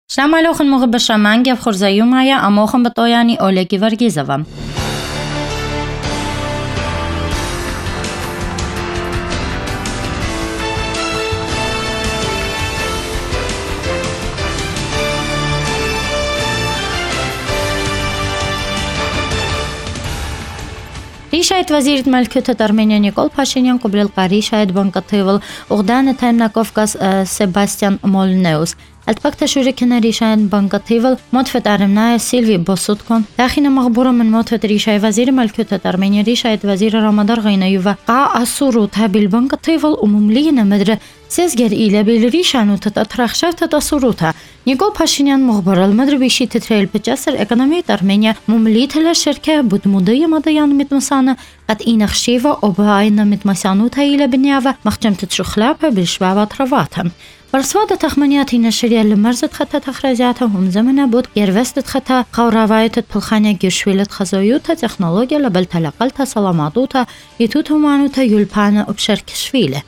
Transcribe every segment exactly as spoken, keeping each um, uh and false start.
Շնամալոխն մողը բշաման և խորզայում այա ամոխն բտոյանի Օլեգի Վարգիզովա։ Решает вазирит Малькютат Армения Никол Пашинян Кубрилка решает банкатывал Угдана Таймна Кавказ Себастьян Молнеус. البقت شركنا ريشان بانكاتيفل مدفت أرمنايا سيلفي بوسوتكون داخل مغبورة من مدفت ريشاي وزير ملكوتة أرمينيا ريشايت وزير رمضان غينيوفا قا السروت بالبانكاتيفل ومملينا مدر سيزجر إلى بالريشان وتتأطرخ شفت السروتها نيكول باشينيان مخبر المدر بيشي تتريل بجسر إقنامية أرمينيا ممليتها للشركة بدمودية مديان متمسانة قد إينا خشيفة وباينا متمسانوتها إلى بنيافة مخجم تتشخلابها بالشبابات رواتها برسوادة تخمنياتي نشرية لمرزت خطة تخرجاتها هم زمنا بود يروست خطة قوراوايت بلخانيا جرشويلت خزايوتا تكنولوجيا لبل تلقلتا سلاماتوتا يتوتو مانوتا يلبانا وبشرك شويلة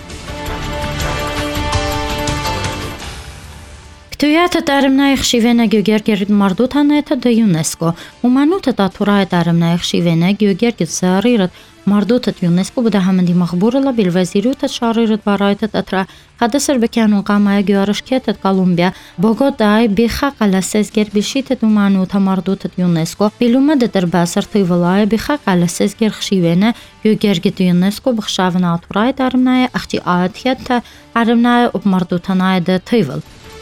كتوياتا تارمنا يخشيفينا جوجير جرد مردوتا نيتا دا يونسكو ومانوتا تاتوراي تارمنا يخشيفينا جوجير جد ساريرت مردوتة يونسكو بدا همندي مخبورة بالوزيروتة شاريرت بارايتة أترا حدثر بكانون قامايا جوارشكيتة كولومبيا بوغوداي بيخاق على سيزجر بشيتة ومانوتا مردوتة يونسكو بلومة درباسر طيولاي بيخاق على سيزجر خشيوينا جوجيرجت يونسكو بخشافنا أطوراي دارمنايا أختي آتيتا عرمنايا وبمردوتانايا دا طيول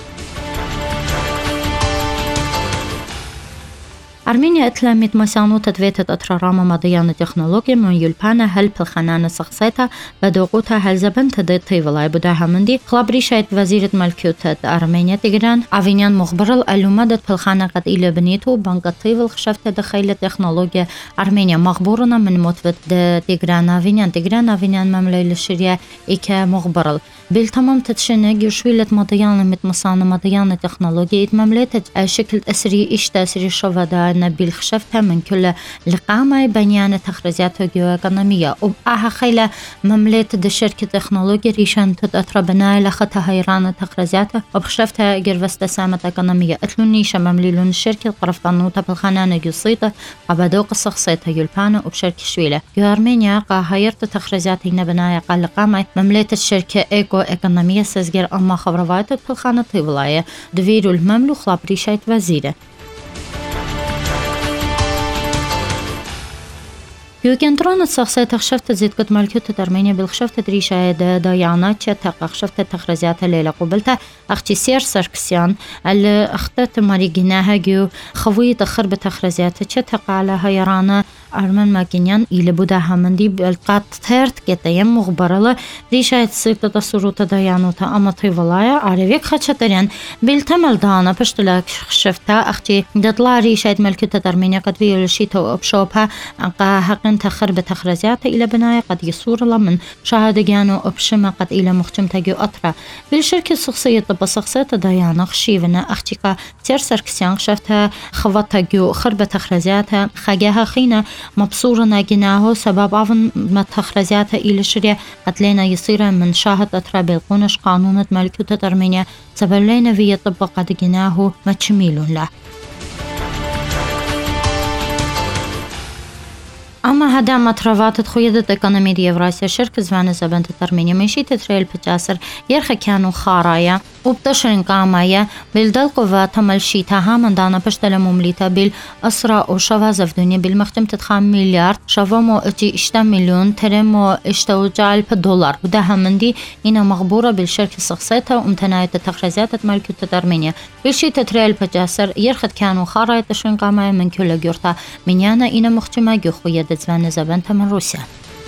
أرمينيا إتلاميت مسانوتة تفيتت أترارامة مضيانة تكنولوجيا من يلبانا هل بالخنانة سخصيتها بدوقوتها هل زبن تدي طيولاي بداها مندي خلابري شايت وزيرة ملكيوتة أرمينيا تيغران أفينيان مخبرل ألومادة بالخانة قد إلى بنيتو بانك طيول خشفت دخيلة تكنولوجيا أرمينيا مخبورنا من متفت تيغران أفينيان تيغران أفينيان مملي للشريعة إيكا مخبرل بالتمام تتشنج يشويلة مضيانة متمصانة مضيانة تكنولوجيا إتممليتت شكل أسري إيش تأسري شوفادا نبيل خشفتها من كل لقامة بنيان تخرجات جيوغانمية وبقاها خيلة ممليت د شركة تكنولوجيا ريشان تتأطر بناي لخطها هيران تخرجاتها وبخشفتها جرفست سامة اقنامية اتلوني شممليلون الشركة قرفطانوتا بالخنانة جيصيطة قبدوق السخصيتها يلبانا وبشركة شويلة جو أرمينيا قا هيرت تخرجاتها بناي قال لقامة ممليت الشركة ايكو اقنامية سزجر اما خبروات بالخانة طيولاية دويرو المملوخ لابريشايت وزيرة يوكنترون السخصية خشفت زيد قد ملكوتة أرمينيا بالخشفت ريشة دا دايانا تشتاق خشفت تخرجات الليلة قبلتها أختي سير ساركسيان اللي أختت ماريجيناها جو خوية تخرب تخرجات تشتاق على هيرانا أرمن ماكينيان إلى بوداها مندي بالقات تيرت كتايم مغبرلة ريشة سيبت تصروت دايانوتا أما طيولايا عرفيك خدشترين بالتمل دانا بشتلاك خشفتا أختي دطلع ريشة ملكوتة أرمينيا قد فيولشيتا وأبشوبها أنقا حقن تخرب تخرجات إلى بناية قد يصور من شاهد جانو أبشمة قد إلى مختم تجو أطرا بالشركة الشخصية طب شخصية دايانا خشيفنا أختيقا تير ساركسيان شفتها خواتها جو خرب تخرجاتها خجاها خينا مبصورنا جناهو سبب عفن ما تخرجاتها إلى الشريعة قد لنا يصير من شاهد أطرا بالقونش قانون ملكوتة أرمينيا سبب لنا في طب قد جناهو ما تشميلون له أما هذا ما ترواتت خويدة إقنامية يوراسيا شركة زوانة زبنت أرمينيا ماشي تتريل بجاسر يرخى كانوا خارايا وبتشرين قامايا بالدل قوات ملشيتها من دانا بشتل ممليتا بالأسرى وشفا زفدونيا بالمختم تتخام مليار شفا مو اتي اشتا مليون ترمو اشتا وجعل بالدولار وداها مندي إنا مغبورة بالشركة الشخصية وامتناية التخرجات ملكوتة أرمينيا بالشي تتريل بجاسر يرخى كانوا خارايا تشرين قامايا من كل جورتا منيانا إنا مختمة جو خويدة زوانة زبنت من روسيا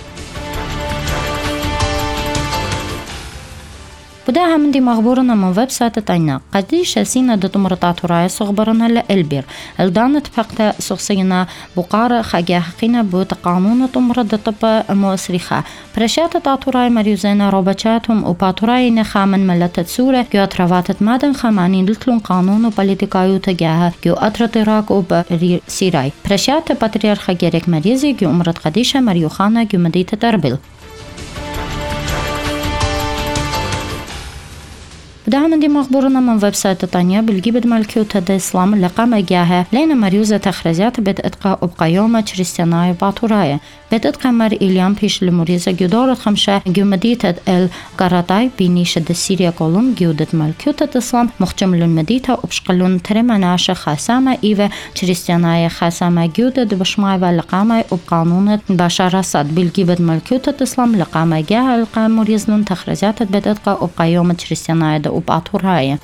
بداها من دي مغبورنا من ويب سايت تاينا قديش سينا دتمرطات راي صغبرنا لإلبير الدانت فقط سوسينا بقارة خجاه قينا بوت قانون تمرد طب مؤسرخة برشات تاتوراي مريوزينا روباتشاتهم وباتوراي نخامن ملتت سورة جو اترواتت مادن خامانين لتلون قانون وبوليتيكايو تجاها جو اترت راك وب سيراي برشات باتريارخا جيريك مريزي جو امرت قديشة مريوخانا جو مدينة أربيل بدها من دي مخبرنا من ويب سايت تانية بالجيبد مالكيوتا دا إسلام لقامة جاها لين مريوزة تخرجات بيت إتقا أبقى يوم كريستياناي باتورايا بيت إتقا مر إليان بيش لمريزة جدارة خمسة جمديتة القرطاي بينيش دا سيريا كولوم جودة مالكيوتا إسلام مخجم للمدينة وبشقلون ترمناشة خاسامة إيوة كريستياناي خاسامة جودة بشماي والقامة وبقانون بشار أسد بالجيبد مالكيوتا إسلام لقامة جاها لقام مريزلون تخرجات بيت إتقا أبقى يوم كريستياناي دا وباتورايا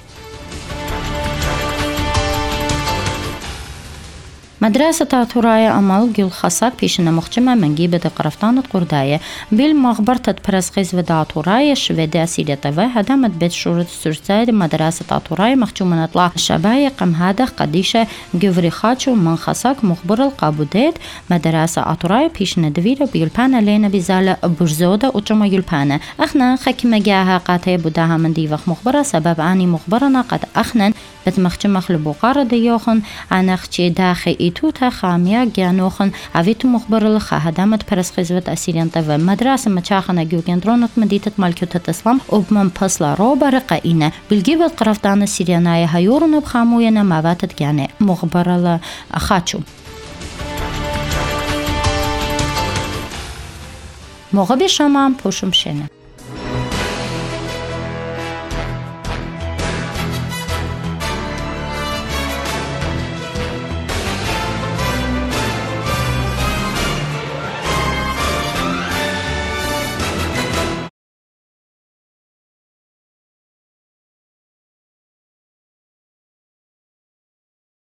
مدرسة تاتورايا أمال جل خاصك بيشنا مخجمة من جيبة قرفتان قرداية بالمغبرة برسخيز وداتورايا شويدة سيريا تفا هدامت بيت شورة سرسايد مدرسة تاتورايا مخجومة نطلع شبايا قم هذا قديشة جوفري خاتشو من خاصك مخبر القابودات مدرسة أتورايا بيشنا دويرة بيلبانا لينا بزالة برزودة وجمع يلبانا أخنا خكمة جاها قاتي بداها من ديوخ مخبرة سبب آني مخبرنا قد أخنا بتمخجمة خلبوقارة ديوخن عن أختي داخي توتا خاميا جانوخن عفيتو مخبر الخا هدامت برسخيزوت أسيريان تفا مدرسة متشاخنا جوجندرونت مدينة مالكيوتا إسلام وبمن بسلا روبا رقائنا بالجيبت قرفتان السيريانايا هيورن بخاموينا ماباتت جاني مخبر الخاتشو مغبي شمام بوشم شنه